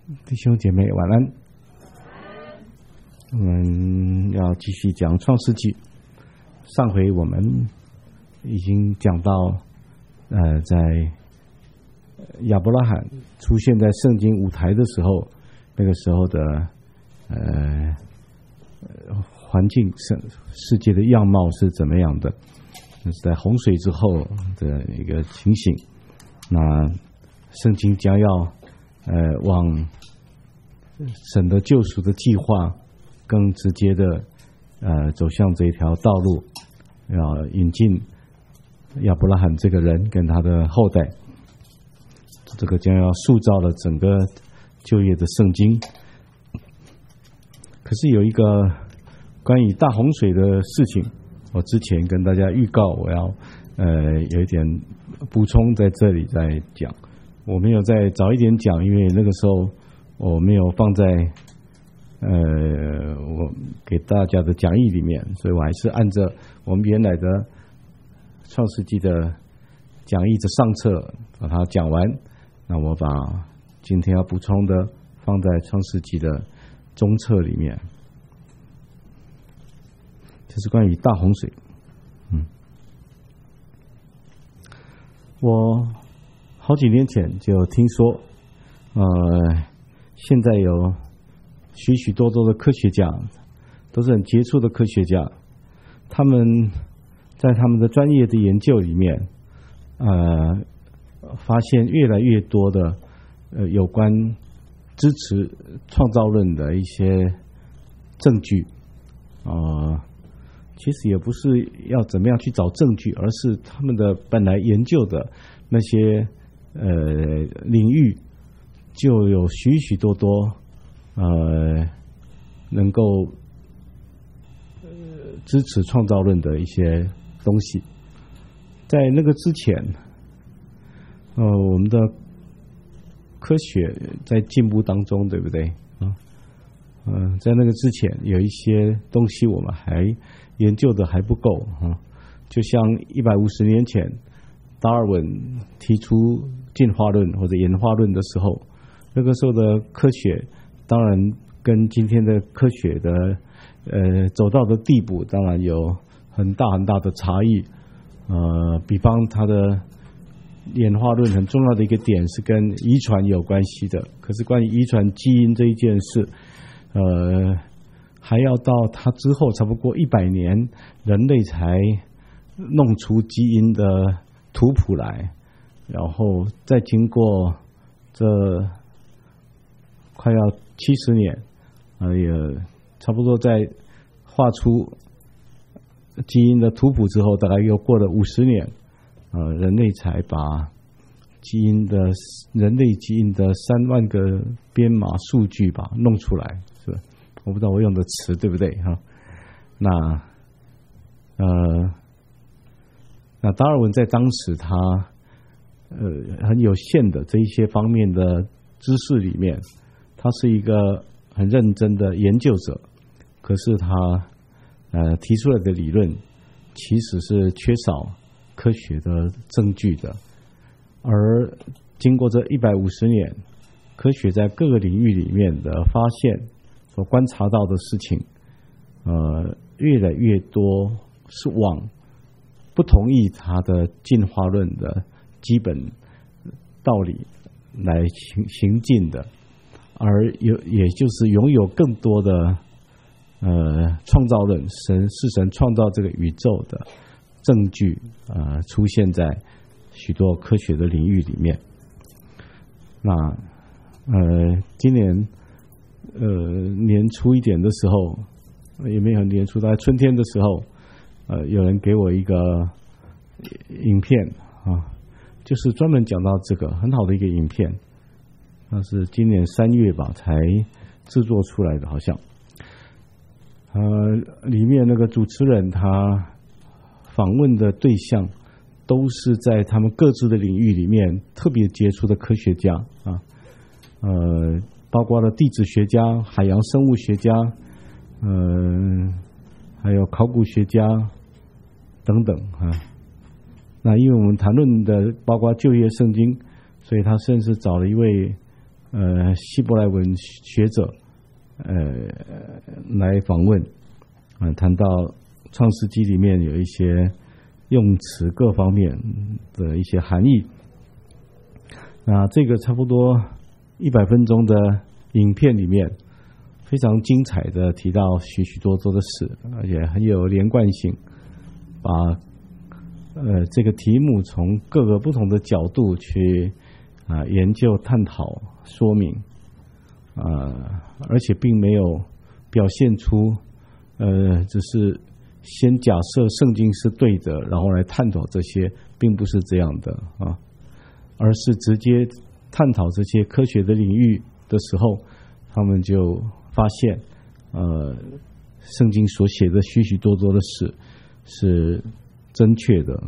弟兄姐妹晚安。我们要继续讲创世纪。上回我们已经讲到，在亚伯拉罕出现在圣经舞台的时候，那个时候的环境世界的样貌是怎么样的？那是在洪水之后的一个情形。那圣经将要往神的救赎的计划更直接的走向这一条道路，要引进亚伯拉罕这个人跟他的后代，这个将要塑造了整个旧约的圣经。可是有一个关于大洪水的事情，我之前跟大家预告，我要有一点补充在这里再讲。我没有再早一点讲，因为那个时候我没有放在我给大家的讲义里面，所以我还是按照我们原来的创世纪的讲义的上册把它讲完。那我把今天要补充的放在创世纪的中册里面。这是关于大洪水。我好几年前就听说，现在有许许多多的科学家，都是很杰出的科学家，他们在他们的专业的研究里面，发现越来越多的有关支持创造论的一些证据。其实也不是要怎么样去找证据，而是他们的本来研究的那些领域就有许许多多能够支持创造论的一些东西。在那个之前，我们的科学在进步当中，对不对？在那个之前有一些东西我们还研究的还不够就像150年前达尔文提出进化论或者演化论的时候，那个时候的科学当然跟今天的科学的走到的地步当然有很大很大的差异。比方他的演化论很重要的一个点是跟遗传有关系的，可是关于遗传基因这一件事，还要到他之后差不多100年，人类才弄出基因的图谱来，然后再经过这快要70年，也差不多在画出基因的图谱之后，大概又过了50年，人类才把人类基因的3万个编码数据把弄出来，是吧？我不知道我用的词对不对哈？那达尔文在当时他很有限的这一些方面的知识里面，他是一个很认真的研究者，可是他提出来的理论其实是缺少科学的证据的。而经过这150年，科学在各个领域里面的发现所观察到的事情，越来越多是往不同意他的进化论的基本道理来行进的，而也就是拥有更多的创造论，是神创造这个宇宙的证据出现在许多科学的领域里面。那今年年初一点的时候，也没有年初，大概春天的时候，有人给我一个影片就是专门讲到这个很好的一个影片，那是今年3月吧才制作出来的，好像里面那个主持人他访问的对象都是在他们各自的领域里面特别杰出的科学家包括了地质学家、海洋生物学家，还有考古学家等等那因为我们谈论的包括旧约圣经，所以他甚至找了一位希伯来文学者来访问，谈到创世纪里面有一些用词各方面的一些含义。那这个差不多100分钟的影片里面，非常精彩的提到许许多多的事，而且很有连贯性，把这个题目从各个不同的角度去研究、探讨、说明，而且并没有表现出只是先假设圣经是对的，然后来探讨这些，并不是这样的啊，而是直接探讨这些科学的领域的时候，他们就发现圣经所写的许许多多的事是正确的。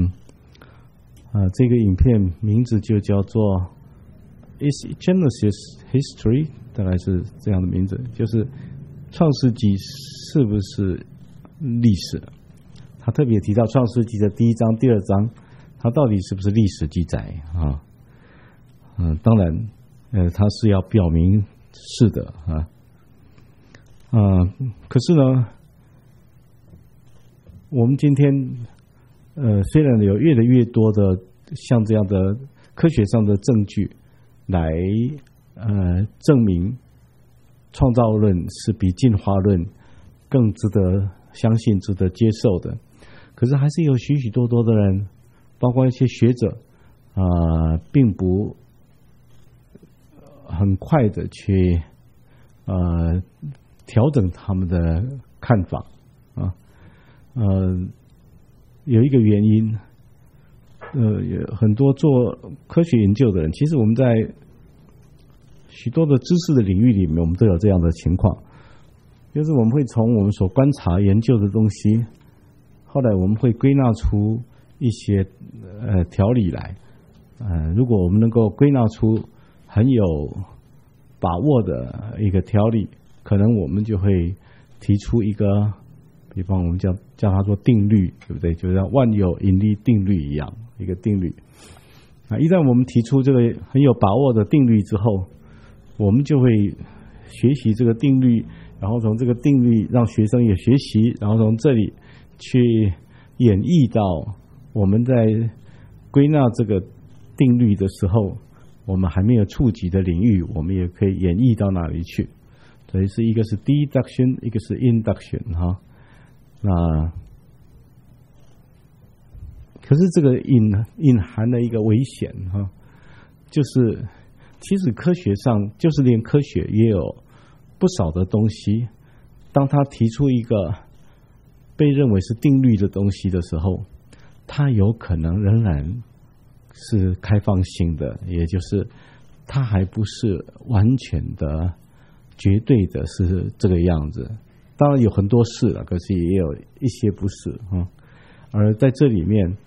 这个影片名字就叫做 Is Genesis History， 大概是这样的名字，就是创世纪是不是历史。他特别提到创世纪的第1章、第2章，它到底是不是历史记载啊？当然它是要表明是的可是呢，我们今天虽然有越来越多的像这样的科学上的证据来证明创造论是比进化论更值得相信、值得接受的，可是还是有许许多多的人，包括一些学者并不很快的去调整他们的看法有一个原因，有很多做科学研究的人，其实我们在许多的知识的领域里面，我们都有这样的情况，就是我们会从我们所观察研究的东西，后来我们会归纳出一些条理来。如果我们能够归纳出很有把握的一个条理，可能我们就会提出一个，比方我们叫它做定律，对不对？就像万有引力定律一样，一个定律。一旦我们提出这个很有把握的定律之后，我们就会学习这个定律，然后从这个定律让学生也学习，然后从这里去演绎到我们在归纳这个定律的时候，我们还没有触及的领域，我们也可以演绎到哪里去。所以是一个是 deduction， 一个是 induction 哈。那可是这个隐含了一个危险哈，就是其实科学上，就是连科学也有不少的东西，当他提出一个被认为是定律的东西的时候，它有可能仍然是开放性的，也就是它还不是完全的、绝对的是这个样子。当然有很多是了，可是也有一些不是而在这里面，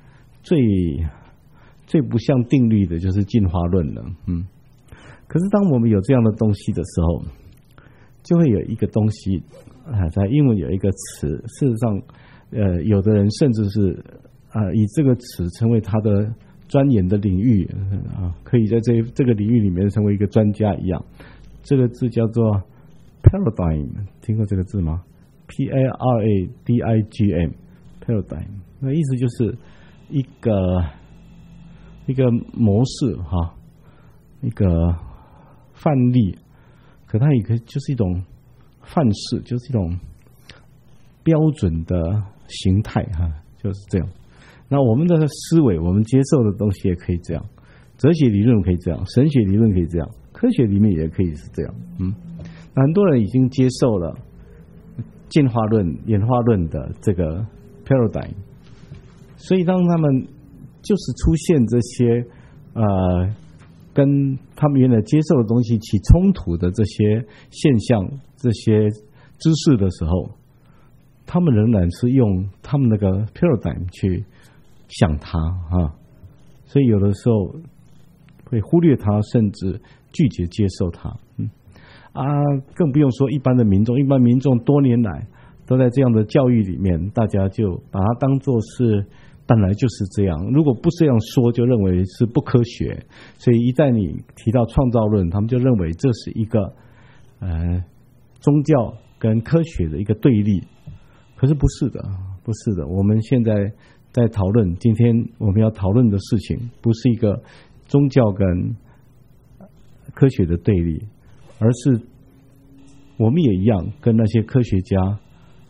最不像定律的就是进化论了。可是当我们有这样的东西的时候，就会有一个东西在英文有一个词，事实上有的人甚至是以这个词成为他的钻研的领域可以在这个领域里面成为一个专家一样。这个字叫做 paradigm， 听过这个字吗？ P-A-R-A-D-I-G-M paradigm， 那意思就是一个模式一个范例，可它也可以就是一种范式，就是一种标准的形态就是这样。那我们的思维，我们接受的东西也可以这样，哲学理论可以这样，神学理论可以这样，科学里面也可以是这样。那很多人已经接受了进化论、演化论的这个 paradigm， 所以当他们就是出现这些跟他们原来接受的东西起冲突的这些现象、这些知识的时候，他们仍然是用他们那个 paradigm 去想它所以有的时候会忽略它，甚至拒绝接受它。更不用说一般的民众，一般民众多年来都在这样的教育里面，大家就把它当作是本来就是这样，如果不这样说，就认为是不科学。所以一旦你提到创造论，他们就认为这是一个宗教跟科学的一个对立。可是不是的，不是的。我们现在在讨论，今天我们要讨论的事情，不是一个宗教跟科学的对立，而是我们也一样，跟那些科学家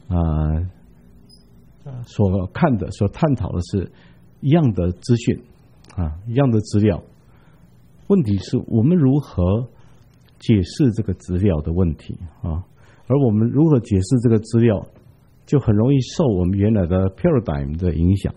所看的、所探讨的是一样的资讯一样的资料。问题是我们如何解释这个资料的问题而我们如何解释这个资料，就很容易受我们原来的 paradigm 的影响。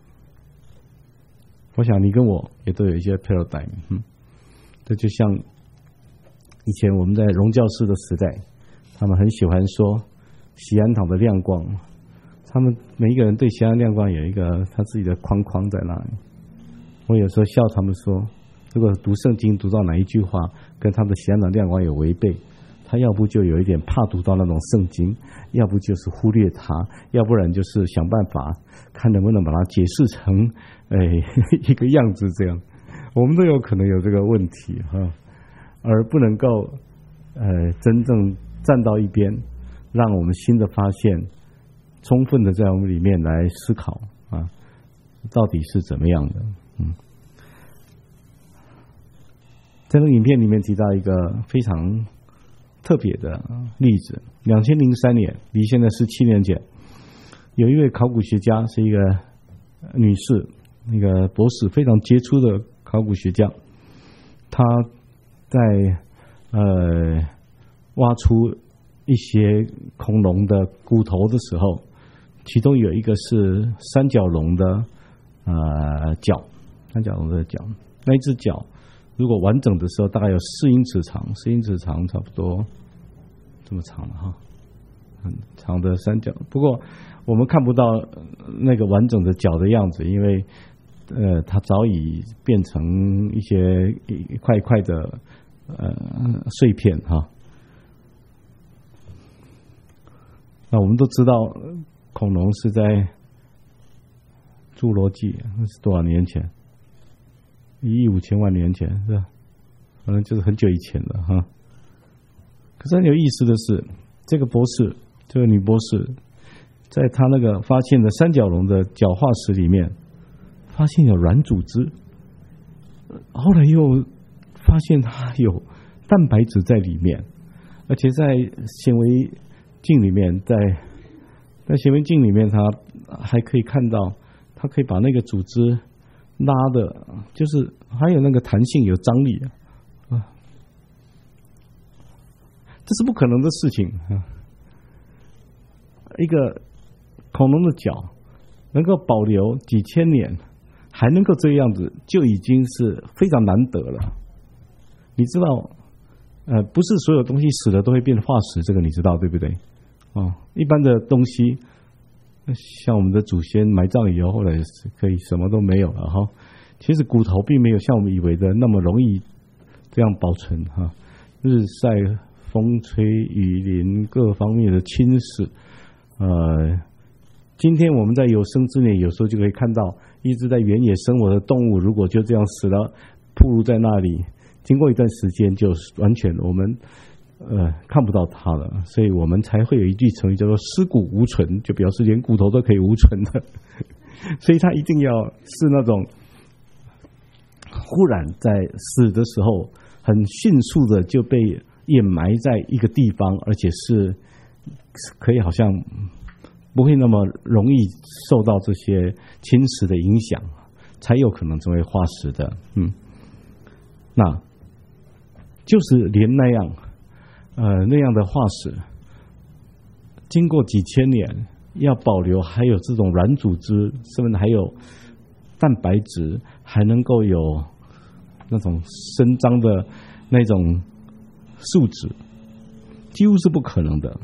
我想你跟我也都有一些 paradigm，这就像以前我们在荣教师的时代，他们很喜欢说锡安堂的亮光，他们每一个人对锡安亮光有一个他自己的框框在那里。我有时候笑他们说，如果读圣经读到哪一句话跟他们的锡安堂亮光有违背，他要不就有一点怕读到那种圣经，要不就是忽略它，要不然就是想办法看能不能把它解释成一个样子这样。我们都有可能有这个问题而不能够真正站到一边，让我们新的发现充分的在我们里面来思考到底是怎么样的。这个影片里面提到一个非常特别的例子，2003年，离现在17年前，有一位考古学家，是一个女士，那个博士，非常杰出的考古学家，她在挖出一些恐龙的骨头的时候，其中有一个是三角龙的脚，三角龙的脚，那一只脚如果完整的时候，大概有4英尺长，4英尺长差不多这么长了很长的三角。不过我们看不到那个完整的脚的样子，因为它早已变成一些一块一块的碎片那我们都知道，恐龙是在侏罗纪是多少年前？1亿5千万年前是吧？可能就是很久以前了可是很有意思的是，这个博士，这个女博士，在她那个发现的三角龙的角化石里面，发现有软组织，后来又发现它有蛋白质在里面，而且在显微镜里面，在显微镜里面，它还可以看到，它可以把那个组织拉的，就是还有那个弹性，有张力这是不可能的事情一个恐龙的脚能够保留几千年，还能够这个样子，就已经是非常难得了。你知道，不是所有东西死了都会变化石，这个你知道对不对？一般的东西，像我们的祖先埋葬以后，后来可以什么都没有了其实骨头并没有像我们以为的那么容易这样保存日晒、风吹雨淋各方面的侵蚀。今天我们在有生之年，有时候就可以看到一直在原野生活的动物，如果就这样死了，暴露在那里，经过一段时间就完全我们看不到它了，所以我们才会有一句成语叫做尸骨无存，就表示连骨头都可以无存的所以它一定要是那种忽然在死的时候很迅速的就被掩埋在一个地方，而且是可以好像不会那么容易受到这些侵蚀的影响，才有可能成为化石的。那就是连那样的化石，经过几千年要保留，还有这种软组织，甚至还有蛋白质，还能够有那种伸张的那种素质，几乎是不可能的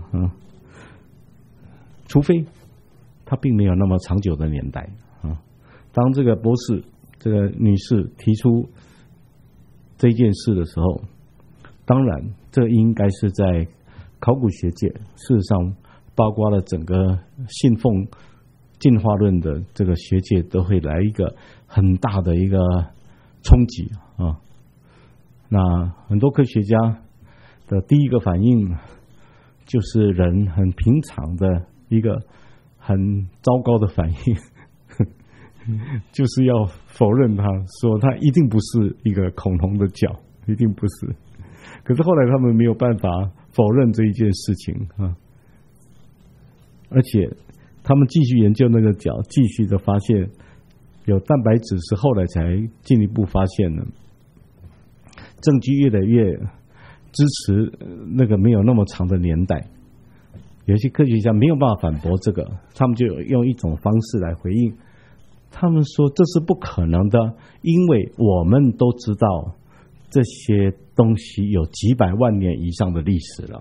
除非它并没有那么长久的年代当这个博士，这个女士提出这件事的时候，当然这应该是在考古学界，事实上包括了整个信奉进化论的这个学界都会来一个很大的一个冲击啊。那很多科学家的第一个反应就是人很平常的一个很糟糕的反应，就是要否认它，说它一定不是一个恐龙的脚，一定不是。可是后来他们没有办法否认这一件事情啊，而且他们继续研究那个脚，继续的发现有蛋白质是后来才进一步发现的，证据越来越支持那个没有那么长的年代。有些科学家没有办法反驳这个，他们就用一种方式来回应，他们说这是不可能的，因为我们都知道这些东西有几百万年以上的历史了。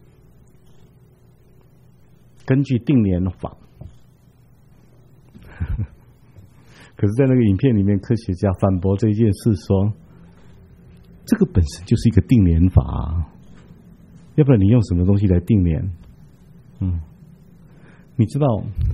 根据定年法，可是在那个影片里面，科学家反驳这一件事说，这个本身就是一个定年法啊，要不然你用什么东西来定年？你知道，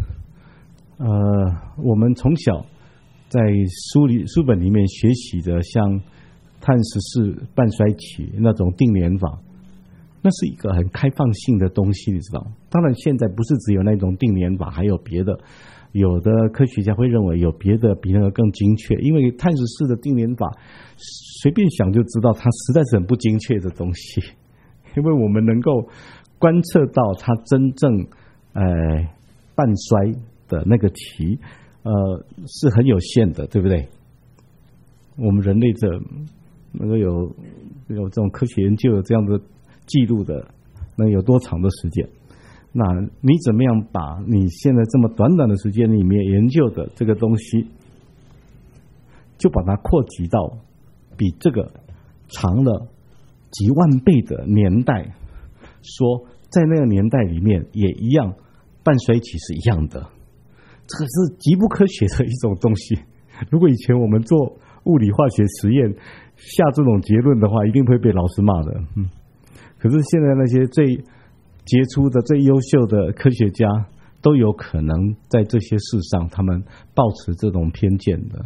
我们从小在书本里面学习的，像碳十四半衰期那种定年法，那是一个很开放性的东西，你知道。当然，现在不是只有那种定年法，还有别的。有的科学家会认为有别的比那个更精确，因为碳十四的定年法，随便想就知道它实在是很不精确的东西，因为我们能够观测到它真正半衰的那个期是很有限的，对不对？我们人类的能够有这种科学研究有这样的记录的，能有多长的时间？那你怎么样把你现在这么短短的时间里面研究的这个东西，就把它扩及到比这个长了几万倍的年代，说在那个年代里面也一样，半衰期是一样的，这个是极不科学的一种东西。如果以前我们做物理化学实验下这种结论的话，一定会被老师骂的。可是现在那些最杰出的、最优秀的科学家都有可能在这些事上，他们抱持这种偏见的。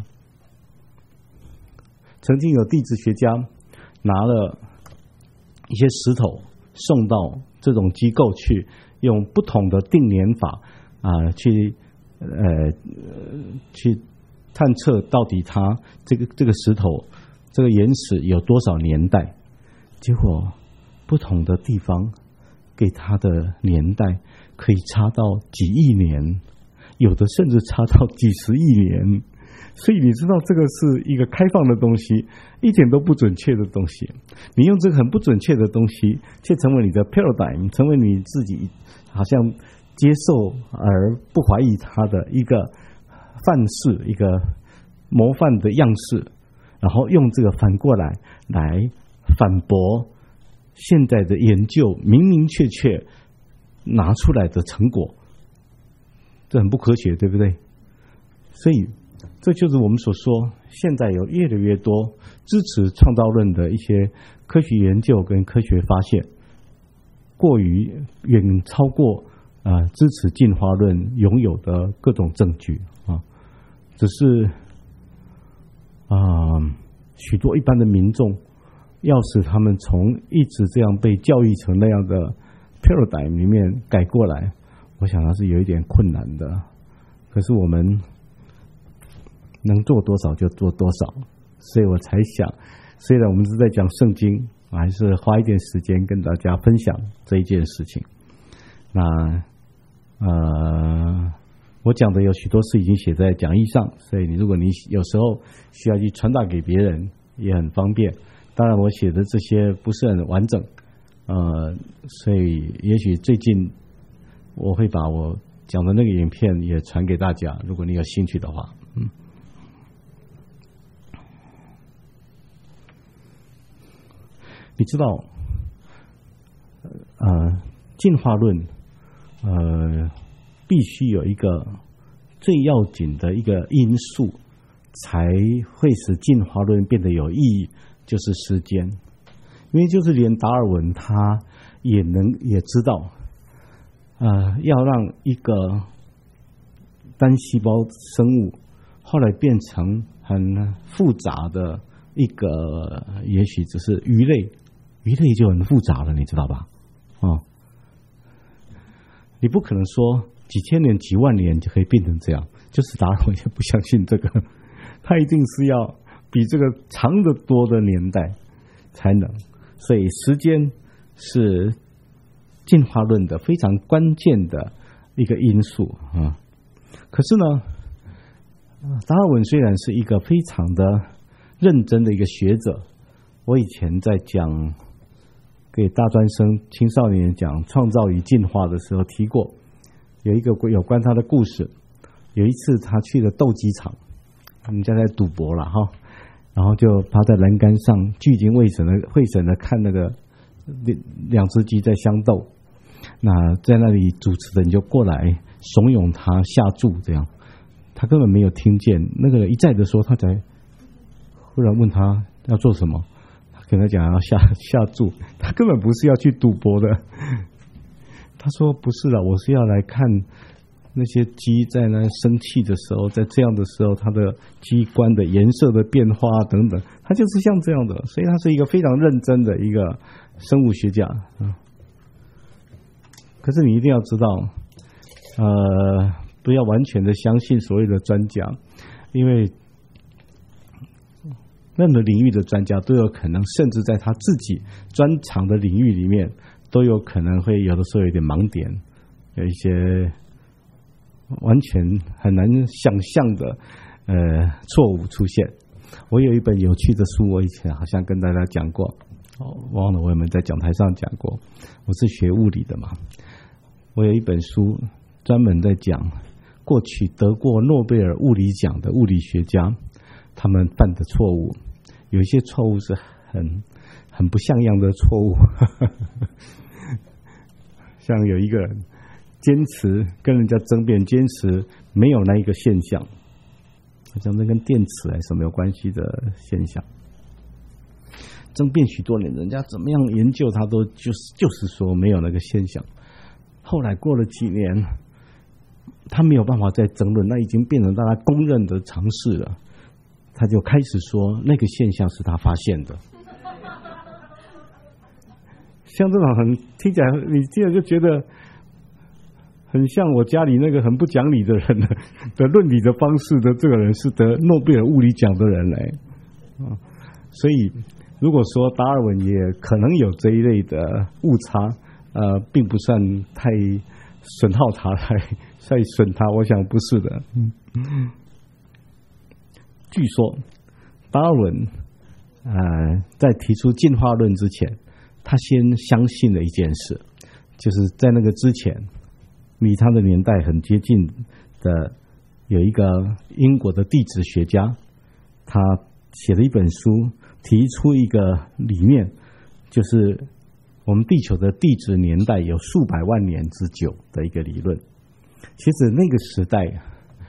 曾经有地质学家拿了一些石头送到这种机构去，用不同的定年法去探测到底它这个石头这个岩石有多少年代，结果不同的地方给它的年代可以差到几亿年，有的甚至差到几十亿年。所以你知道这个是一个开放的东西，一点都不准确的东西。你用这个很不准确的东西，却成为你的 paradigm， 成为你自己好像接受而不怀疑它的一个范式，一个模范的样式，然后用这个反过来反驳现在的研究明明确确拿出来的成果，这很不科学，对不对？所以这就是我们所说，现在有越来越多支持创造论的一些科学研究跟科学发现，过于远超过支持进化论拥有的各种证据啊。只是许多一般的民众要使他们从一直这样被教育成那样的 paradigm 里面改过来，我想它是有一点困难的。可是我们能做多少就做多少，所以我才想，虽然我们是在讲圣经，我还是花一点时间跟大家分享这一件事情。那我讲的有许多事已经写在讲义上，所以如果你有时候需要去传达给别人，也很方便。当然我写的这些不是很完整，所以也许最近我会把我讲的那个影片也传给大家，如果你有兴趣的话。你知道进化论必须有一个最要紧的一个因素，才会使进化论变得有意义，就是时间。因为就是连达尔文他也知道要让一个单细胞生物，后来变成很复杂的一个，也许只是鱼类就很复杂了，你知道吧？你不可能说几千年、几万年就可以变成这样，就是达尔文也不相信这个，他一定是要比这个长得多的年代才能，所以时间是进化论的非常关键的一个因素啊。可是呢，达尔文虽然是一个非常的认真的一个学者，我以前在讲给大专生、青少年讲创造与进化的时候提过，有一个有关他的故事。有一次他去了斗鸡场，他们家在赌博了哈，然后就趴在栏杆上聚精会神的看那个两只鸡在相斗。那在那里主持的人就过来怂恿他下注，这样他根本没有听见那个人一再的说，他才忽然问他要做什么。跟他讲要下注，他根本不是要去赌博的。他说不是啦，我是要来看那些鸡在那生气的时候，在这样的时候，它的鸡冠的颜色的变化等等，他就是像这样的，所以他是一个非常认真的一个生物学家。可是你一定要知道，不要完全的相信所谓的专家，因为任何领域的专家都有可能，甚至在他自己专长的领域里面，都有可能会有的时候有点盲点，有一些完全很难想象的错误出现。我有一本有趣的书，我以前好像跟大家讲过，忘了我有没有在讲台上讲过。我是学物理的嘛，我有一本书专门在讲过去得过诺贝尔物理奖的物理学家他们犯的错误，有一些错误是很不像样的错误。像有一个人坚持跟人家争辩，坚持没有那一个现象，好像那跟电池还是什么有关系的现象，争辩许多年，人家怎么样研究他都就是说没有那个现象。后来过了几年，他没有办法再争论，那已经变成大家公认的常识了。他就开始说那个现象是他发现的。像这种听起来你听了就觉得很像我家里那个很不讲理的人的论理的方式的这个人是得诺贝尔物理奖的人来。所以如果说达尔文也可能有这一类的误差，并不算太损耗他，太损他，我想不是的。据说达尔文在提出进化论之前，他先相信了一件事，就是在那个之前离他的年代很接近的有一个英国的地质学家，他写了一本书，提出一个理念，就是我们地球的地质年代有数百万年之久的一个理论。其实那个时代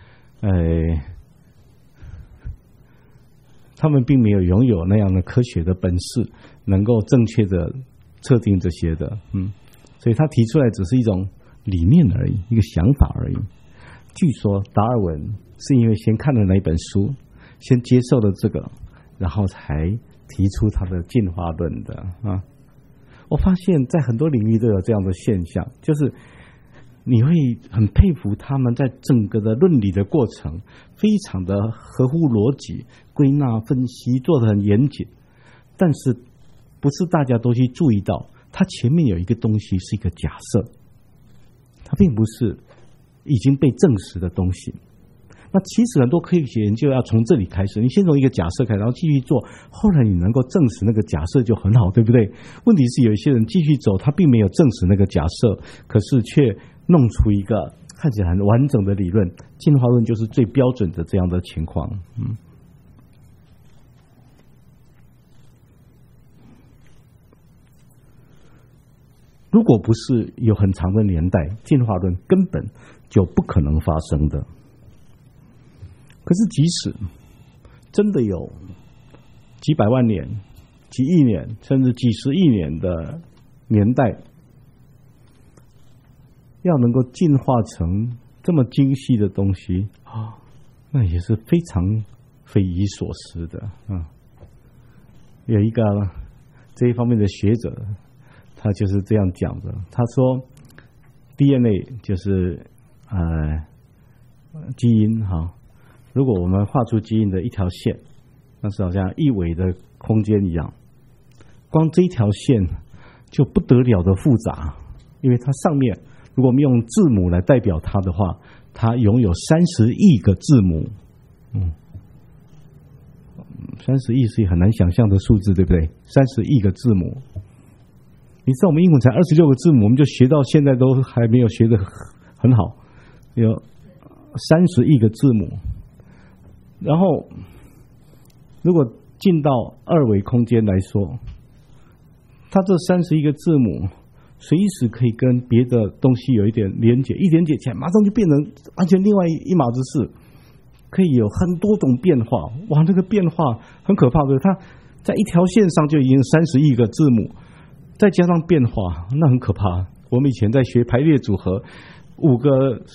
他们并没有拥有那样的科学的本事，能够正确的测定这些的，所以他提出来只是一种理念而已，一个想法而已。据说达尔文是因为先看了那一本书，先接受了这个，然后才提出他的进化论的啊。我发现在很多领域都有这样的现象，就是你会很佩服他们在整个的论理的过程非常的合乎逻辑，归纳分析做得很严谨，但是不是大家都去注意到它前面有一个东西是一个假设，它并不是已经被证实的东西。那其实很多科学研究要从这里开始，你先从一个假设开始，然后继续做，后来你能够证实那个假设就很好，对不对？问题是有一些人继续走，他并没有证实那个假设，可是却弄出一个看起来很完整的理论。进化论就是最标准的这样的情况。如果不是有很长的年代，进化论根本就不可能发生的。可是即使真的有几百万年、几亿年甚至几十亿年的年代，要能够进化成这么精细的东西啊，那也是非常匪夷所思的啊。有一个这一方面的学者，他就是这样讲的。他说 ，DNA 就是基因哈。如果我们画出基因的一条线，那是好像一维的空间一样。光这一条线就不得了的复杂，因为它上面如果我们用字母来代表它的话，它拥有30亿个字母。30亿是一个很难想象的数字，对不对？30亿个字母。你知道我们英文才26个字母，我们就学到现在都还没有学得很好，有30亿个字母。然后，如果进到2维空间来说，它这31个字母随时可以跟别的东西有一点连接，一连接起来，马上就变成完全另外一码子事，可以有很多种变化。哇，这个变化很可怕的，它在一条线上就已经30亿个字母，再加上变化，那很可怕。我们以前在学排列组合，5个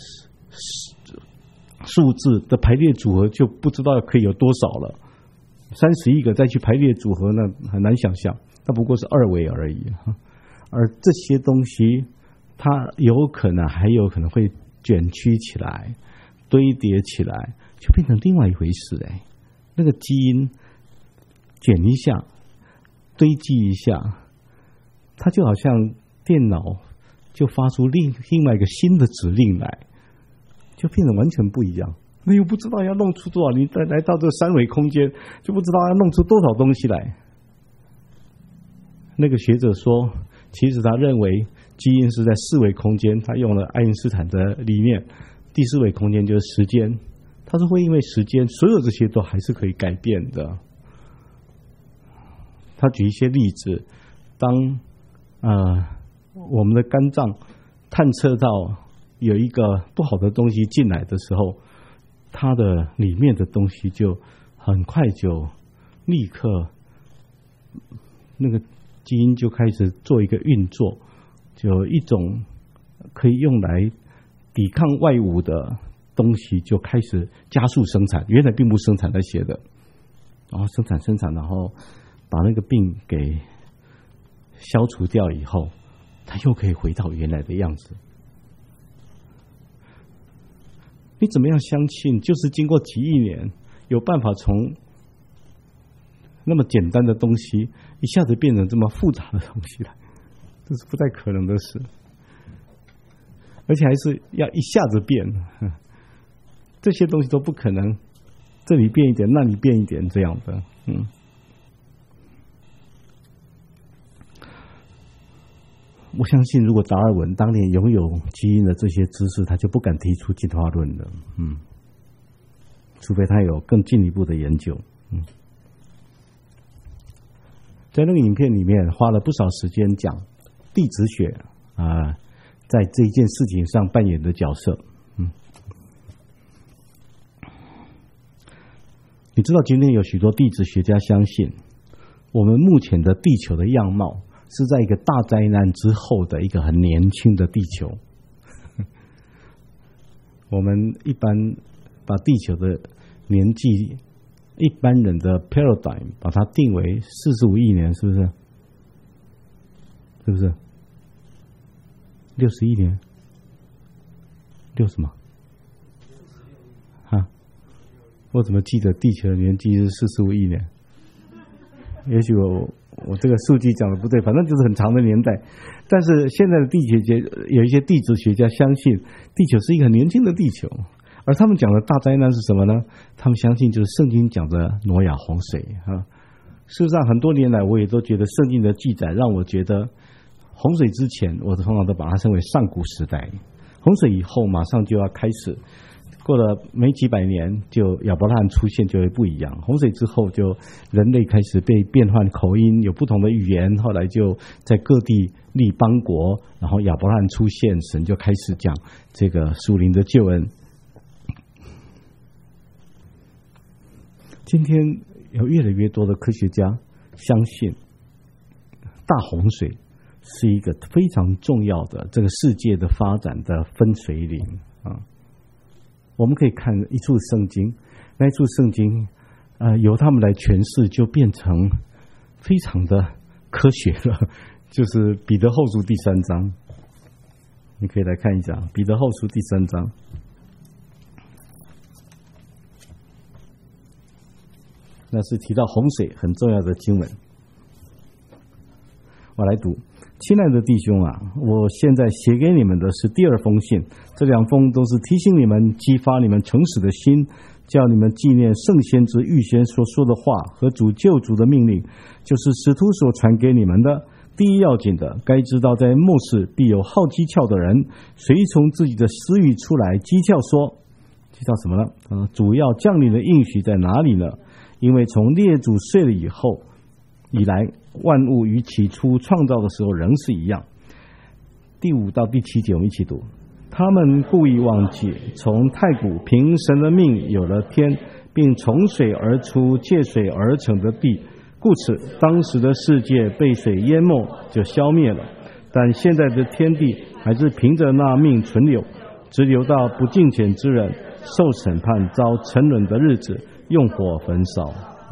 数字的排列组合就不知道可以有多少了，30亿个再去排列组合，那很难想象。它不过是2维而已，而这些东西它还有可能会卷曲起来、堆叠起来，就变成另外一回事。那个基因卷一下、堆积一下，它就好像电脑就发出另外一个新的指令来，就变得完全不一样。那又不知道要弄出多少，你再来到这3维空间，就不知道要弄出多少东西来。那个学者说，其实他认为基因是在4维空间，他用了爱因斯坦的理念，第4维空间就是时间。他说会因为时间，所有这些都还是可以改变的。他举一些例子，当我们的肝脏探测到有一个不好的东西进来的时候，它的里面的东西就很快就立刻那个基因就开始做一个运作，就一种可以用来抵抗外物的东西就开始加速生产，原来并不生产那些的，然后生产，然后把那个病给消除掉以后，它又可以回到原来的样子。你怎么样相信就是经过几亿年有办法从那么简单的东西一下子变成这么复杂的东西来？这是不太可能的事，而且还是要一下子变，这些东西都不可能这里变一点那里变一点这样的。我相信如果达尔文当年拥有基因的这些知识，他就不敢提出进化论了。除非他有更进一步的研究。在那个影片里面花了不少时间讲地质学在这一件事情上扮演的角色。你知道今天有许多地质学家相信我们目前的地球的样貌是在一个大灾难之后的一个很年轻的地球。我们一般把地球的年纪，一般人的 paradigm 把它定为45亿年，是不是？是不是？61年？6什么？我怎么记得地球的年纪是45亿年？也许我这个数据讲的不对，反正就是很长的年代。但是现在的地球学有一些地质学家相信地球是一个很年轻的地球，而他们讲的大灾难是什么呢？他们相信就是圣经讲的挪亚洪水事实上很多年来我也都觉得圣经的记载让我觉得洪水之前我通常都把它称为上古时代，洪水以后马上就要开始，过了没几百年就亚伯拉罕出现就会不一样。洪水之后就人类开始被变换口音，有不同的语言，后来就在各地立邦国，然后亚伯拉罕出现，神就开始讲这个属灵的救恩。今天有越来越多的科学家相信大洪水是一个非常重要的这个世界的发展的分水岭我们可以看一处圣经，那一处圣经由他们来诠释，就变成非常的科学了，就是彼得后书第3章，你可以来看一下彼得后书第3章。那是提到洪水很重要的经文，我来读。亲爱的弟兄啊，我现在写给你们的是第2封信，这2封都是提醒你们，激发你们诚实的心，叫你们纪念圣先知预先所说的话和主救主的命令，就是使徒所传给你们的。第一要紧的，该知道在末世必有好讥诮的人，随从自己的私欲出来讥诮说，讥诮什么呢？主要降临的应许在哪里呢？因为从列祖睡了以来，万物与起初创造的时候仍是一样。第5到第7节我们一起读。他们故意忘记，从太古凭神的命有了天，并从水而出借水而成的地，故此当时的世界被水淹没，就消灭了。但现在的天地还是凭着那命存留，直留到不敬虔之人受审判遭沉沦的日子，用火焚烧。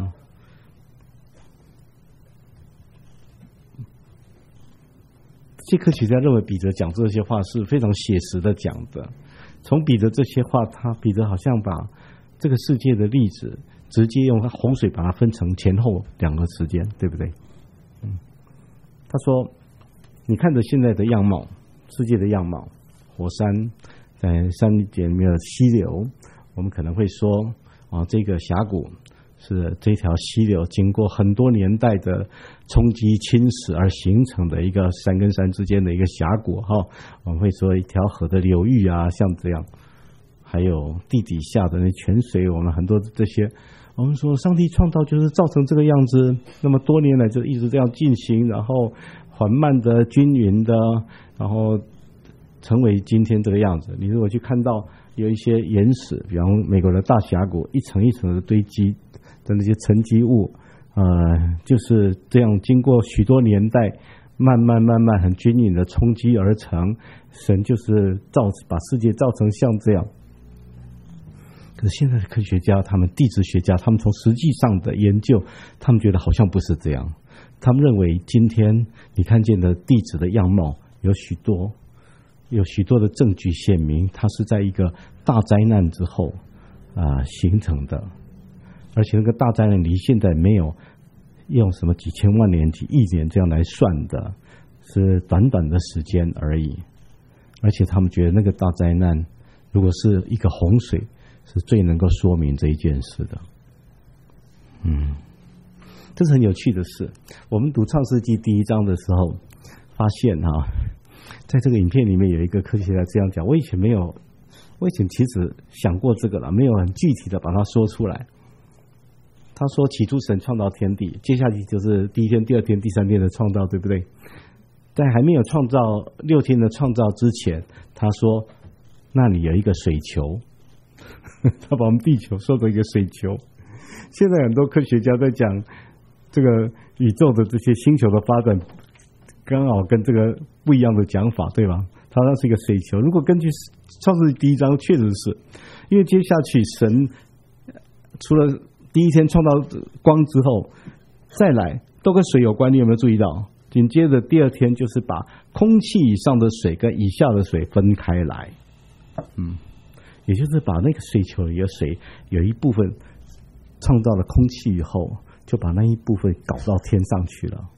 这些科学家认为彼得讲这些话是非常写实的讲的。从彼得这些话，彼得好像把这个世界的例子直接用洪水把它分成前后2个时间，对不对？他说：“你看着现在的样貌，世界的样貌，火山在山里面的溪流，我们可能会说这个峡谷是这条溪流经过很多年代的冲击侵蚀而形成的一个山跟山之间的一个峡谷我们会说一条河的流域啊，像这样。还有地底下的那泉水，我们很多这些，我们说上帝创造就是造成这个样子，那么多年来就一直这样进行，然后缓慢的均匀的，然后成为今天这个样子。你如果去看到有一些岩石，比方美国的大峡谷一层一层的堆积的那些沉积物，就是这样经过许多年代慢慢很均匀的冲击而成，神就是把世界造成像这样。可是现在的科学家，他们地质学家，他们从实际上的研究，他们觉得好像不是这样。他们认为今天你看见的地质的样貌有许多的证据显明，它是在一个大灾难之后形成的，而且那个大灾难离现在没有用什么几千万年、几亿年这样来算的，是短短的时间而已。而且他们觉得那个大灾难如果是一个洪水，是最能够说明这一件事的。这是很有趣的事。我们读创世纪第1章的时候发现在这个影片里面有一个科学家这样讲，我以前其实想过这个了，没有很具体的把它说出来。他说起初神创造天地，接下去就是第1天、第2天、第3天的创造，对不对？在还没有创造6天的创造之前，他说那里有一个水球他把我们地球说成一个水球。现在很多科学家在讲这个宇宙的这些星球的发展，刚好跟这个不一样的讲法，对吧？它是一个水球。如果根据创世纪第1章，确实是因为接下去神除了第1天创造光之后，再来都跟水有关。你有没有注意到？紧接着第2天就是把空气以上的水跟以下的水分开来，也就是把那个水球里的水有一部分创造了空气以后，就把那一部分搞到天上去了。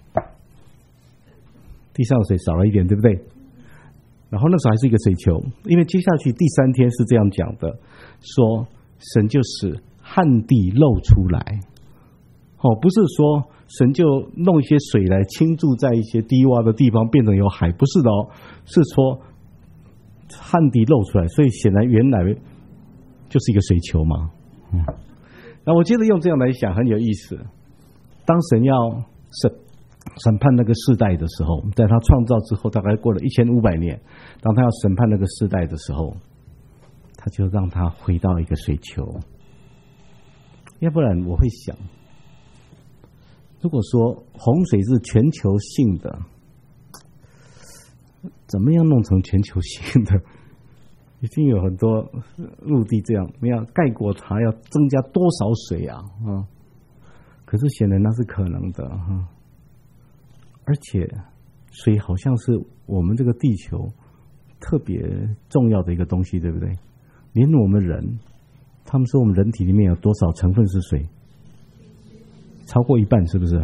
地上的水少了一点，对不对？然后那时候还是一个水球，因为接下去第3天是这样讲的，说神就使旱地露出来。不是说神就弄一些水来倾注在一些低洼的地方变成有海，不是的是说旱地露出来，所以显然原来就是一个水球嘛。那我接着用这样来想很有意思。当神要审判那个世代的时候，在他创造之后大概过了1500年，当他要审判那个世代的时候，他就让他回到一个水球。要不然我会想，如果说洪水是全球性的，怎么样弄成全球性的？ 已经有很多陆地这样，你要盖过它要增加多少水啊？可是显然那是可能的而且水好像是我们这个地球特别重要的一个东西，对不对？连我们人，他们说我们人体里面有多少成分是水？超过一半，是不是？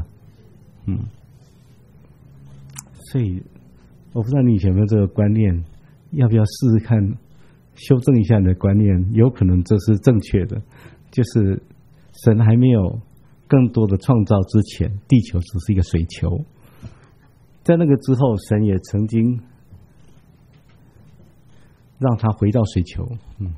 所以我不知道你以前有没有这个观念，要不要试试看修正一下你的观念？有可能这是正确的，就是神还没有更多的创造之前，地球只是一个水球。在那个之后，神也曾经让它回到水球。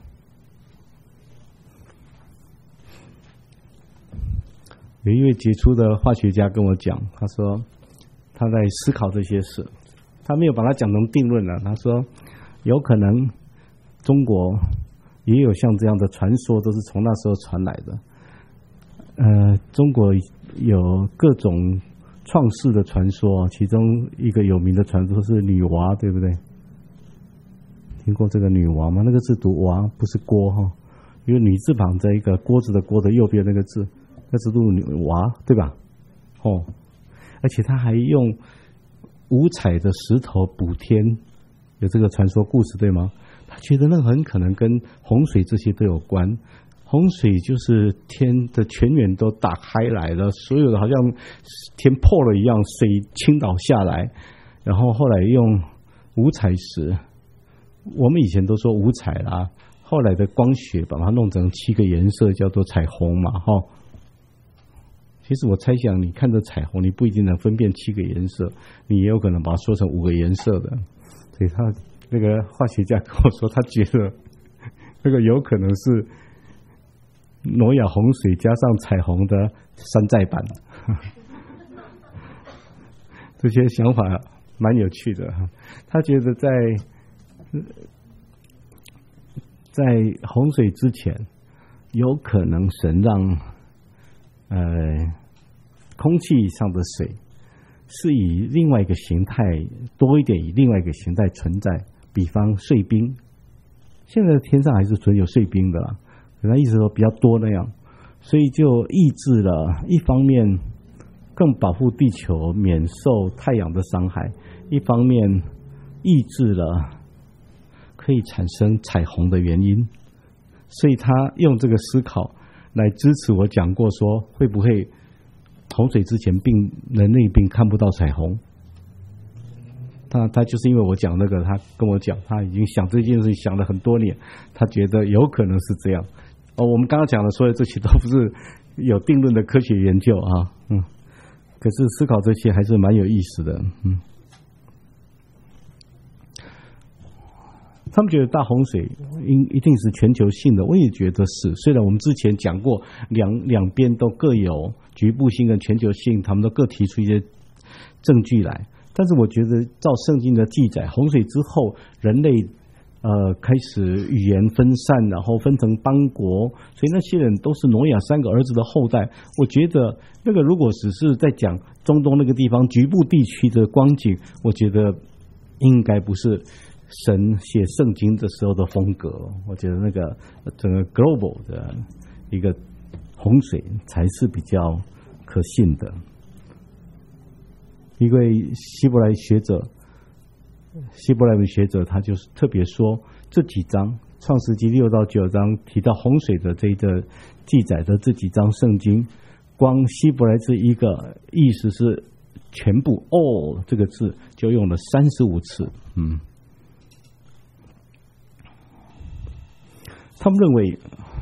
有一位杰出的化学家跟我讲，他说他在思考这些事，他没有把它讲成定论了。他说有可能中国也有像这样的传说，都是从那时候传来的。中国有各种创世的传说，其中一个有名的传说是女娲，对不对？听过这个女娲吗？那个字读娲，不是锅因为女字旁在一个锅子的锅的右边那个字，那是读女娲，对吧？而且他还用五彩的石头补天，有这个传说故事，对吗？他觉得那很可能跟洪水这些都有关。洪水就是天的泉源都打开来了，所有的好像天破了一样，水倾倒下来，然后后来用五彩石，我们以前都说五彩啦，后来的光学把它弄成7个颜色，叫做彩虹嘛，其实我猜想，你看着彩虹，你不一定能分辨7个颜色，你也有可能把它说成5个颜色的。所以他那个化学家跟我说，他觉得那个有可能是挪亚洪水加上彩虹的山寨版。这些想法蛮有趣的。他觉得在洪水之前，有可能神让空气上的水是以另外一个形态多一点，以另外一个形态存在，比方碎冰。现在天上还是存有碎冰的啦，可能意思说比较多那样，所以就抑制了，一方面更保护地球免受太阳的伤害，一方面抑制了可以产生彩虹的原因。所以他用这个思考来支持我讲过说，会不会洪水之前人类并看不到彩虹。他就是因为我讲那个，他跟我讲他已经想这件事情想了很多年，他觉得有可能是这样。我们刚刚讲的所有这些都不是有定论的科学研究啊，可是思考这些还是蛮有意思的。他们觉得大洪水一定是全球性的，我也觉得是。虽然我们之前讲过两边都各有局部性跟全球性，他们都各提出一些证据来，但是我觉得照圣经的记载，洪水之后人类开始语言分散，然后分成邦国，所以那些人都是挪亚3个儿子的后代。我觉得那个如果只是在讲中东那个地方局部地区的光景，我觉得应该不是神写圣经的时候的风格。我觉得那个整个 global 的一个洪水才是比较可信的。一位希伯来文学者他就是特别说，这几章创世纪6到9章提到洪水的这个记载的这几章圣经，光希伯来字一个意思是全部 all 这个字就用了35次。他们认为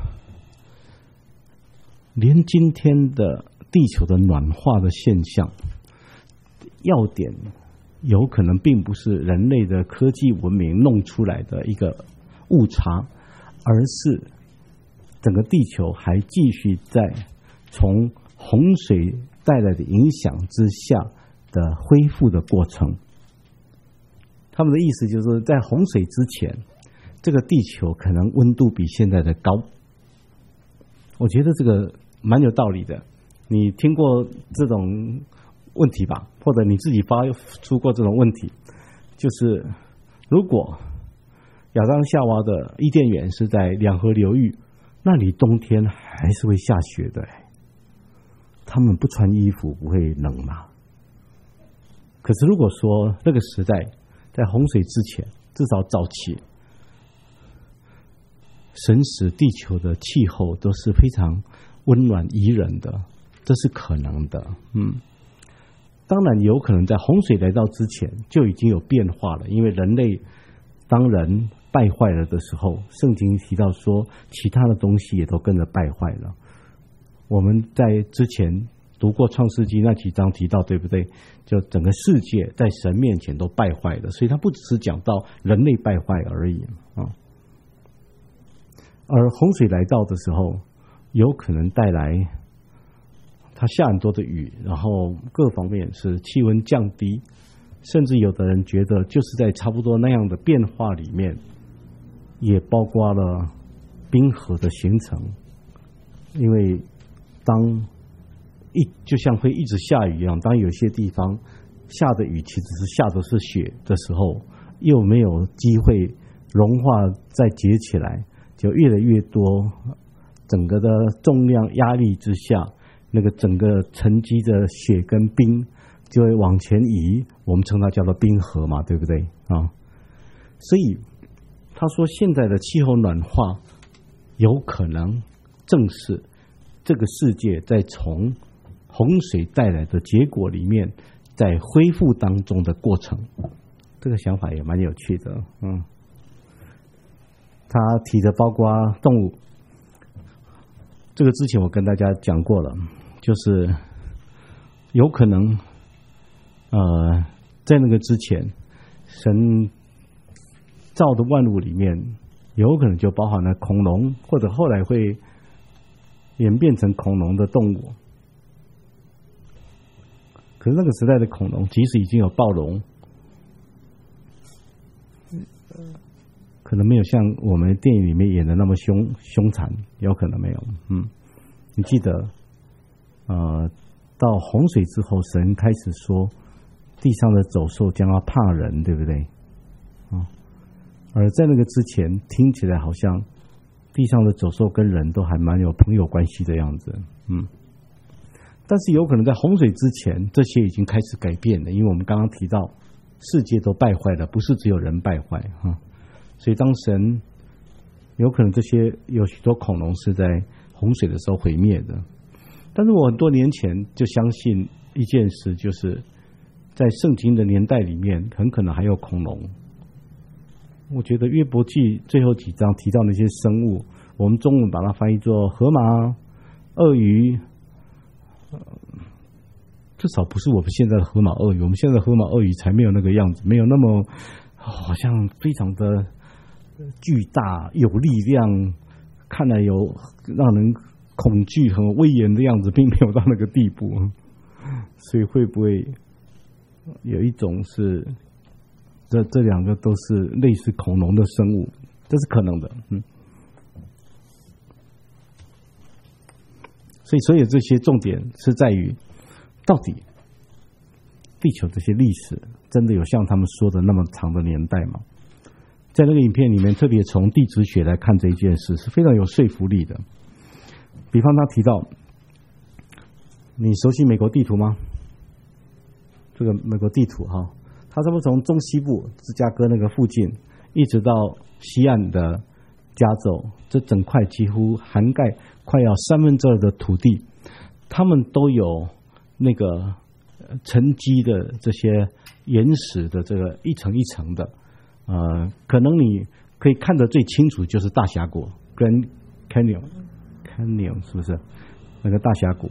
连今天的地球的暖化的现象要点有可能并不是人类的科技文明弄出来的一个误差，而是整个地球还继续在从洪水带来的影响之下的恢复的过程。他们的意思就是在洪水之前，这个地球可能温度比现在的高。我觉得这个蛮有道理的。你听过这种问题吧？或者你自己发出过这种问题，就是如果亚当夏娃的伊甸园是在两河流域，那里冬天还是会下雪的，他们不穿衣服不会冷吗？可是如果说那个时代在洪水之前，至少早期，神使地球的气候都是非常温暖宜人的，这是可能的。当然有可能在洪水来到之前就已经有变化了，因为人类当人败坏了的时候，圣经提到说其他的东西也都跟着败坏了。我们在之前读过创世纪那几章提到，对不对？就整个世界在神面前都败坏了，所以他不只是讲到人类败坏而已啊。而洪水来到的时候，有可能带来它下很多的雨，然后各方面是气温降低，甚至有的人觉得就是在差不多那样的变化里面，也包括了冰河的形成，因为就像会一直下雨一样，当有些地方下的雨其实是下的是雪的时候，又没有机会融化再结起来，就越来越多，整个的重量压力之下，那个整个沉积的雪跟冰就会往前移，我们称它叫做冰河嘛，对不对啊？所以他说现在的气候暖化有可能正是这个世界在从洪水带来的结果里面在恢复当中的过程。这个想法也蛮有趣的。他提的包括动物，这个之前我跟大家讲过了，就是有可能在那个之前神造的万物里面有可能就包含了恐龙，或者后来会演变成恐龙的动物。可是那个时代的恐龙即使已经有暴龙，可能没有像我们电影里面演的那么凶残，有可能没有。你记得到洪水之后，神开始说地上的走兽将要怕人，对不对？而在那个之前听起来好像地上的走兽跟人都还蛮有朋友关系的样子。但是有可能在洪水之前这些已经开始改变了，因为我们刚刚提到世界都败坏了，不是只有人败坏。所以当神有可能这些有许多恐龙是在洪水的时候毁灭的。但是我很多年前就相信一件事，就是在圣经的年代里面很可能还有恐龙。我觉得约伯记最后几章提到那些生物，我们中文把它翻译作河马、鳄鱼，至少不是我们现在的河马鳄鱼。我们现在的河马鳄鱼才没有那个样子，没有那么好像非常的巨大有力量，看来有让人恐惧很威严的样子，并没有到那个地步。所以会不会有一种是这两个都是类似恐龙的生物？这是可能的。所以这些重点是在于，到底地球这些历史真的有像他们说的那么长的年代吗？在那个影片里面特别从地质学来看这一件事是非常有说服力的。比方他提到，你熟悉美国地图吗？这个美国地图它差不多从中西部芝加哥那个附近一直到西岸的加州，这整块几乎涵盖快要2/3的土地，他们都有那个沉积的这些岩石的这个一层一层的。可能你可以看得最清楚就是大峡谷 Grand Canyon 是不是那个大峡谷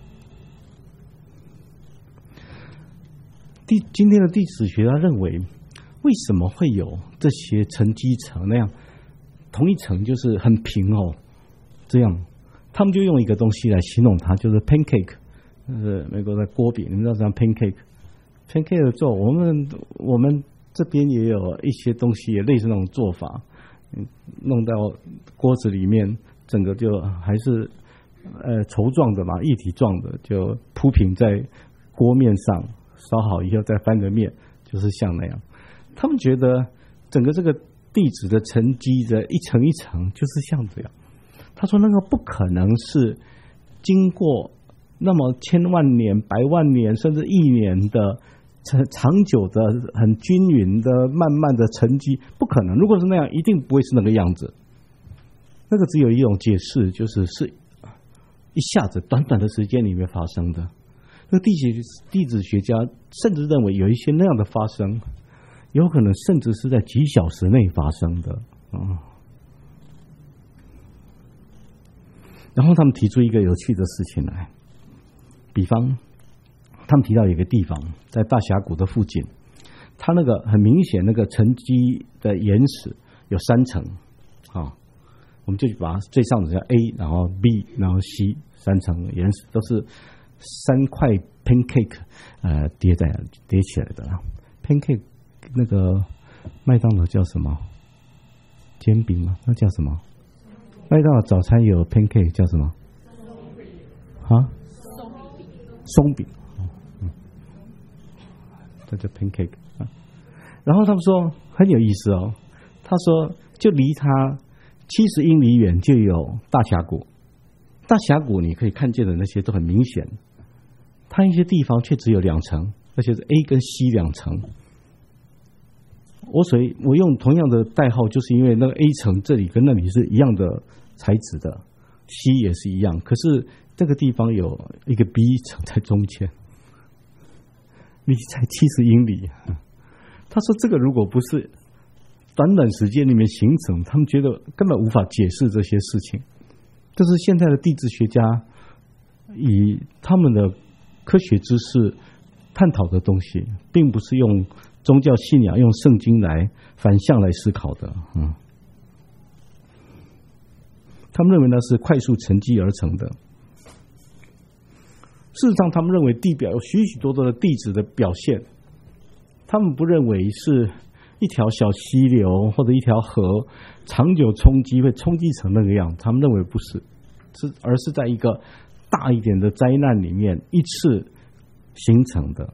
今天的地质学家认为，为什么会有这些沉积层那样同一层就是很平这样他们就用一个东西来形容它，就是 pancake， 美国的锅饼，你们知道什么 pancake 的做我们这边也有一些东西也类似那种做法，弄到锅子里面，整个就还是稠状的嘛，液体状的，就铺平在锅面上，烧好以后再翻个面，就是像那样。他们觉得整个这个地质的沉积的一层一层，就是像这样。他说那个不可能是经过那么千万年、百万年甚至亿年的长久的、很均匀的、慢慢的沉积，不可能。如果是那样，一定不会是那个样子。那个只有一种解释，就是一下子短短的时间里面发生的。那地质学家甚至认为有一些那样的发生，有可能甚至是在几小时内发生的然后他们提出一个有趣的事情来，比方他们提到一个地方在大峡谷的附近，它那个很明显那个沉积的岩石有3层我们就把最上的叫 A， 然后 B， 然后 C 3层岩石都是3块 pancake 叠起来的pancake 那个麦当劳叫什么？煎饼吗？那叫什么？麦当劳早餐有 pancake 叫什么？松饼。这叫 pancake 然后他们说很有意思他说就离他70英里远就有大峡谷，大峡谷你可以看见的那些都很明显，它一些地方却只有2层，而且是 A 跟 C 2层。我用同样的代号，就是因为那个 A 层这里跟那里是一样的材质的， C 也是一样，可是这个地方有一个 B 层在中间，离才70英里。他说这个如果不是短短时间里面形成，他们觉得根本无法解释这些事情。这是现在的地质学家以他们的科学知识探讨的东西，并不是用宗教信仰、用圣经来反向来思考的。他们认为那是快速沉积而成的。事实上，他们认为地表有许许多多的地质的表现，他们不认为是一条小溪流或者一条河长久冲击会冲击成那个样，他们认为不是，而是在一个大一点的灾难里面一次形成的。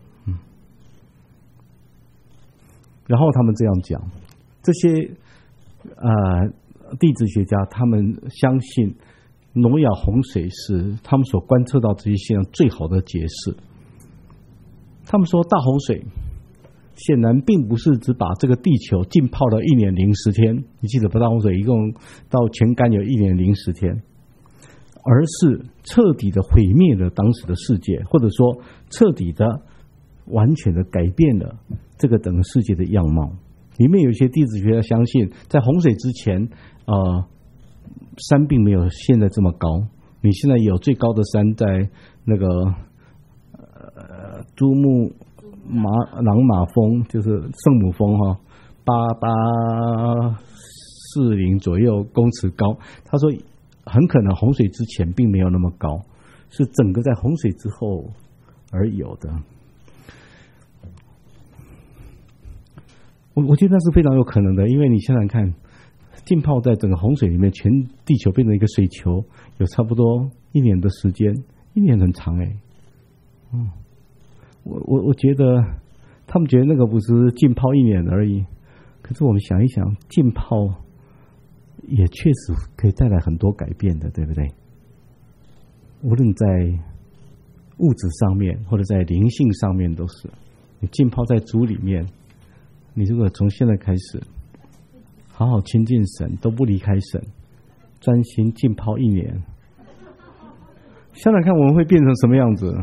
然后他们这样讲，这些地质学家他们相信挪亚洪水是他们所观测到这些现象最好的解释。他们说大洪水显然并不是只把这个地球浸泡了1年零10天，你记得大洪水一共到全干有1年零10天，而是彻底的毁灭了当时的世界，或者说彻底的完全的改变了这个整个世界的样貌。里面有一些地质学家相信，在洪水之前山并没有现在这么高，你现在有最高的山在那个珠穆朗玛峰，就是圣母峰8840左右公尺高。他说很可能洪水之前并没有那么高，是整个在洪水之后而有的。我觉得那是非常有可能的，因为你想想看，浸泡在整个洪水里面，全地球变成一个水球，有差不多1年的时间，1年很长我觉得他们觉得那个不是浸泡1年而已，可是我们想一想，浸泡也确实可以带来很多改变的，对不对？无论在物质上面或者在灵性上面都是。你浸泡在主里面，你如果从现在开始好好亲近神，都不离开神，专心浸泡1年，想想看我们会变成什么样子。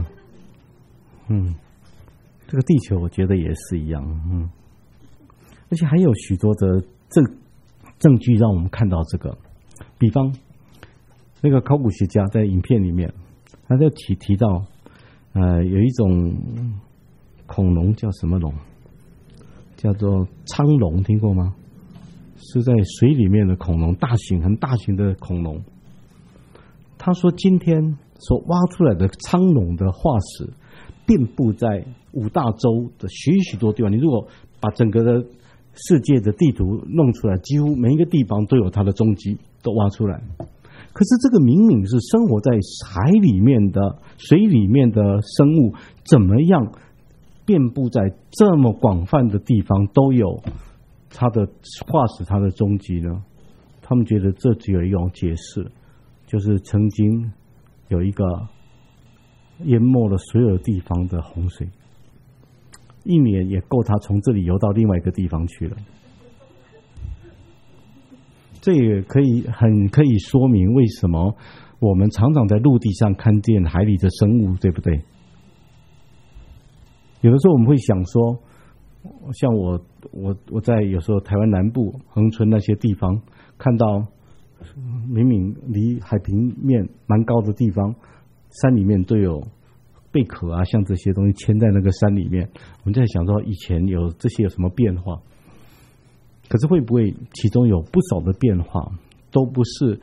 这个地球我觉得也是一样。而且还有许多的证据让我们看到这个。比方那个考古学家在影片里面他就提到有一种恐龙叫什么龙，叫做苍龙，听过吗？是在水里面的恐龙，很大型的恐龙。他说今天所挖出来的苍龙的化石遍布在5大洲的许许多地方，你如果把整个的世界的地图弄出来，几乎每一个地方都有它的踪迹，都挖出来。可是这个明明是生活在海里面的水里面的生物，怎么样遍布在这么广泛的地方都有它的化石它的踪迹呢？他们觉得这只有一种解释，就是曾经有一个淹没了所有地方的洪水，一年也够他从这里游到另外一个地方去了。这也可以说明为什么我们常常在陆地上看见海里的生物，对不对？有的时候我们会想说，像我在有时候台湾南部恒春那些地方看到，明明离海平面蛮高的地方，山里面都有贝壳啊，像这些东西嵌在那个山里面。我们在想说，以前有这些有什么变化？可是会不会其中有不少的变化都不是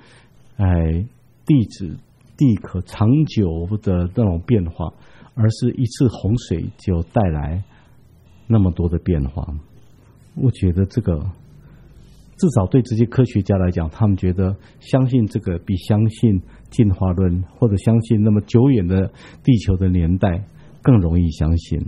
地壳长久的那种变化，而是一次洪水就带来那么多的变化？我觉得这个至少对这些科学家来讲，他们觉得相信这个比相信进化论或者相信那么久远的地球的年代更容易相信。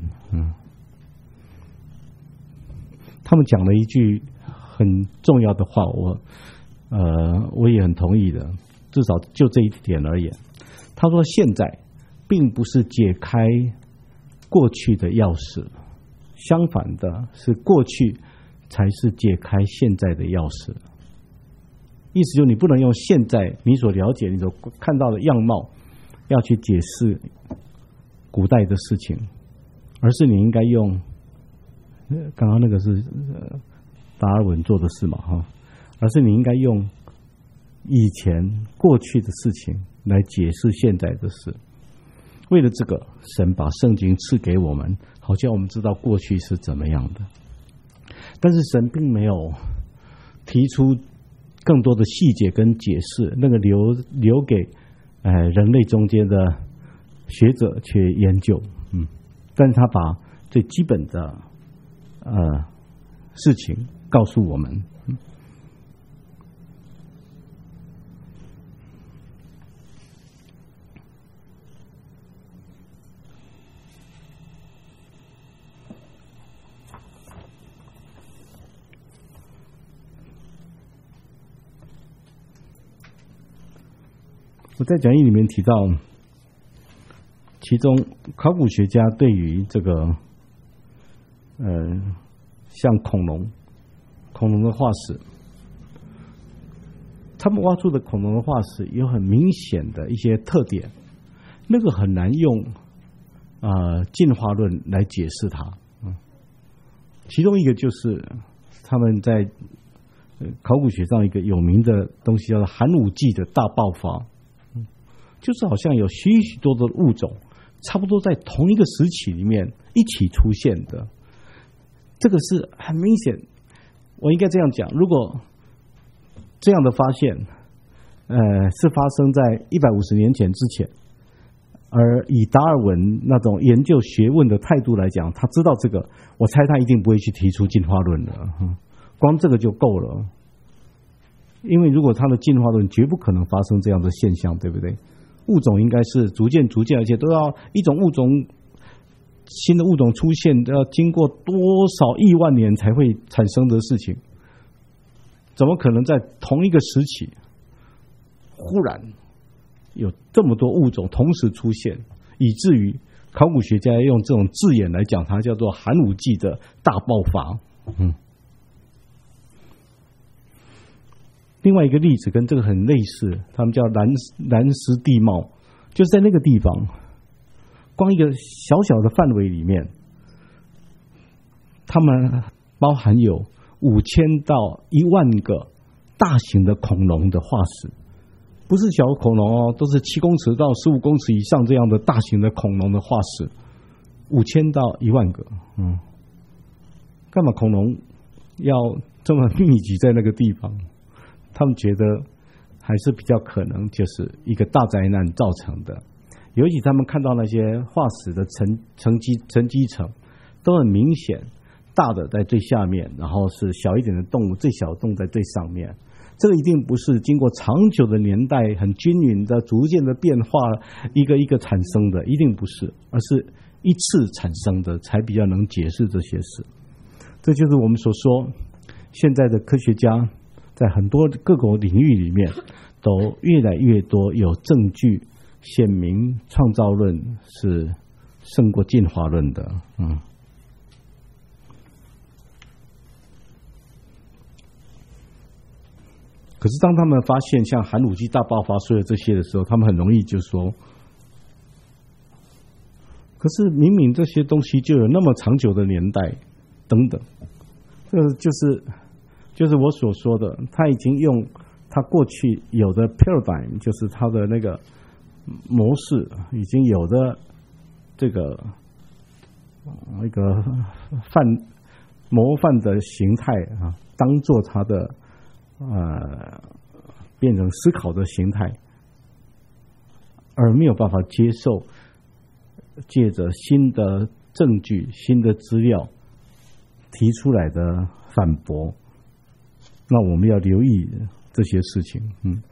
他们讲了一句很重要的话，我也很同意的，至少就这一点而言。他说现在并不是解开过去的钥匙，相反的是过去才是解开现在的钥匙。意思就是你不能用现在你所了解你所看到的样貌要去解释古代的事情，而是你应该用刚刚那个是达尔文做的事嘛，而是你应该用以前过去的事情来解释现在的事。为了这个，神把圣经赐给我们，好像我们知道过去是怎么样的。但是神并没有提出更多的细节跟解释，那个留给人类中间的学者去研究。但是他把最基本的事情告诉我们。我在讲义里面提到，其中考古学家对于这个像恐龙的化石，他们挖出的恐龙的化石有很明显的一些特点，那个很难用进化论来解释它。其中一个就是他们在考古学上一个有名的东西叫做寒武纪的大爆发，就是好像有许许多多的物种差不多在同一个时期里面一起出现的。这个是很明显，我应该这样讲，如果这样的发现是发生在150年前之前，而以达尔文那种研究学问的态度来讲，他知道这个，我猜他一定不会去提出进化论的，光这个就够了。因为如果他的进化论绝不可能发生这样的现象，对不对？物种应该是逐渐，而且都要一种物种新的物种出现，要经过多少亿万年才会产生的事情，怎么可能在同一个时期忽然有这么多物种同时出现，以至于考古学家用这种字眼来讲，它叫做寒武纪的大爆发。另外一个例子跟这个很类似，他们叫蓝石地貌，就是在那个地方，光一个小小的范围里面，他们包含有5000到10000个大型的恐龙的化石，不是小恐龙哦，都是7公尺到15公尺以上这样的大型的恐龙的化石，5000到10000个。干嘛恐龙要这么密集在那个地方？他们觉得还是比较可能就是一个大灾难造成的。尤其他们看到那些化石的沉积层都很明显，大的在最下面，然后是小一点的动物，最小的动物在最上面。这个一定不是经过长久的年代很均匀的逐渐的变化一个一个产生的，一定不是，而是一次产生的才比较能解释这些事。这就是我们所说现在的科学家在很多各个领域里面都越来越多有证据显明创造论是胜过进化论的。可是当他们发现像寒武纪大爆发所有这些的时候，他们很容易就说，可是明明这些东西就有那么长久的年代等等，这个就是我所说的，他已经用他过去有的 paradigm， 就是他的那个模式，已经有的这个一个模范的形态啊，当做他的变成思考的形态，而没有办法接受借着新的证据、新的资料提出来的反驳。那我们要留意这些事情。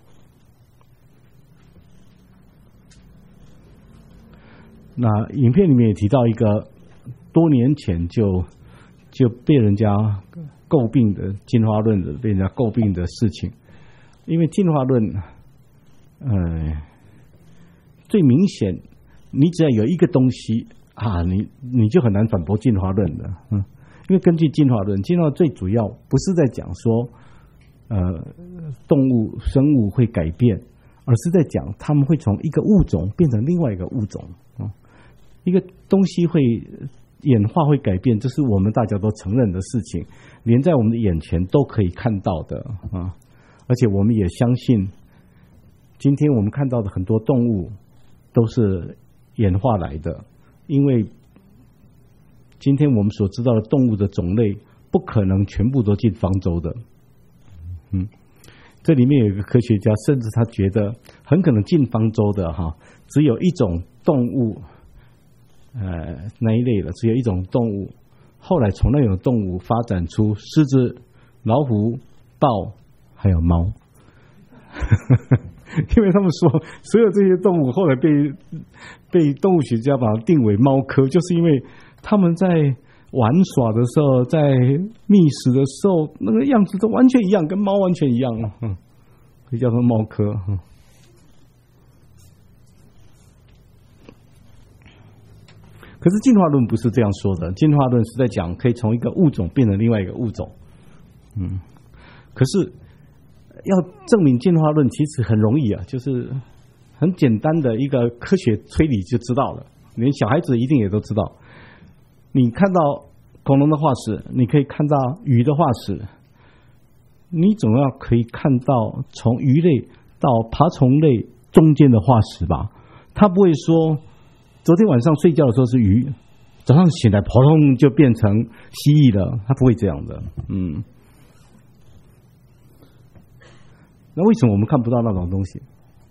那影片里面也提到一个多年前就被人家诟病的进化论的，被人家诟病的事情。因为进化论最明显，你只要有一个东西啊，你就很难反驳进化论的。因为根据进化论最主要不是在讲说动物生物会改变，而是在讲他们会从一个物种变成另外一个物种。一个东西会演化会改变，这是我们大家都承认的事情，连在我们的眼前都可以看到的啊！而且我们也相信，今天我们看到的很多动物都是演化来的，因为今天我们所知道的动物的种类不可能全部都进方舟的。这里面有一个科学家，甚至他觉得很可能进方舟的只有一种动物。那一类的只有一种动物，后来从那种动物发展出狮子、老虎、豹还有猫。因为他们说所有这些动物后来被动物学家把它定为猫科，就是因为他们在玩耍的时候，在觅食的时候，那个样子都完全一样，跟猫完全一样，所以叫做猫科。可是进化论不是这样说的，进化论是在讲可以从一个物种变成另外一个物种。可是要证明进化论其实很容易啊，就是很简单的一个科学推理就知道了，连小孩子一定也都知道。你看到恐龙的化石，你可以看到鱼的化石，你总要可以看到从鱼类到爬虫类中间的化石吧？他不会说昨天晚上睡觉的时候是鱼，早上醒来扑通就变成蜥蜴了，他不会这样的。那为什么我们看不到那种东西？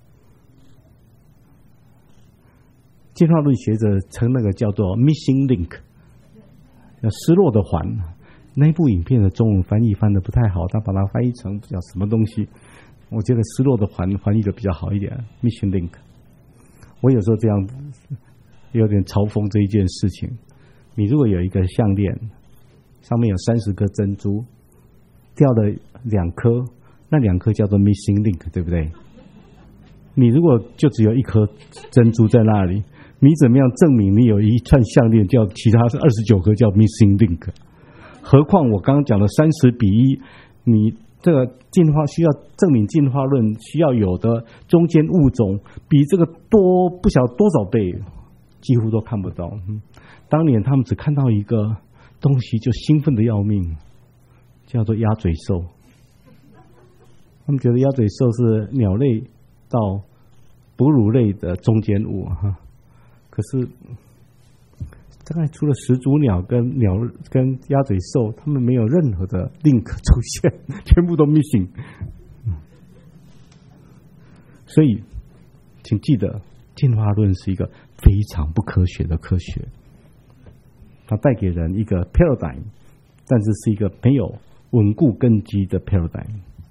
进化论学者称那个叫做 missing link， 失落的环。那部影片的中文翻译翻得不太好，他把它翻译成叫什么东西？我觉得失落的环翻译的比较好一点 ，missing link。我有时候这样有点嘲讽这一件事情。你如果有一个项链，上面有30颗珍珠，掉了2颗，那2颗叫做 missing link， 对不对？你如果就只有1颗珍珠在那里，你怎么样证明你有一串项链叫其他是29颗叫 missing link？ 何况我刚刚讲的30:1，你这个进化需要证明进化论需要有的中间物种比这个多不晓得多少倍，几乎都看不到。当年他们只看到一个东西就兴奋的要命，叫做鸭嘴兽。他们觉得鸭嘴兽是鸟类到哺乳类的中间物可是大概除了始祖鸟跟鸭嘴兽，他们没有任何的 link 出现，全部都 missing。所以请记得，进化论是一个非常不科学的科学，它带给人一个 paradigm， 但是是一个没有稳固根基的 paradigm。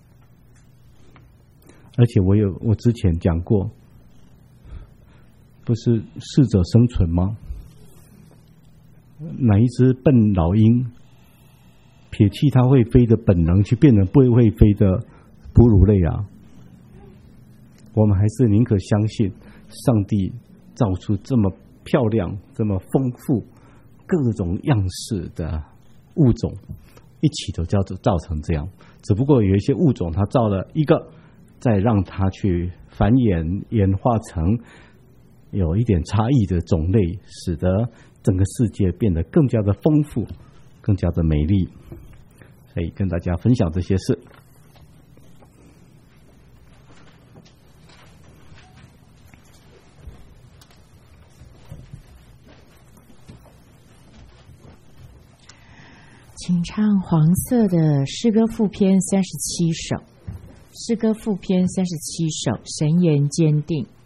而且我之前讲过，不是适者生存吗？哪一只笨老鹰铁器它会飞的本能，去变成不会飞的哺乳类啊。我们还是宁可相信上帝造出这么漂亮、这么丰富、各种样式的物种，一起都造成这样。只不过有一些物种，它造了一个，再让它去繁衍、演化成有一点差异的种类，使得整个世界变得更加的丰富、更加的美丽。所以跟大家分享这些事。 请唱黄色的诗歌副篇37首。诗歌副篇37首，神言坚定。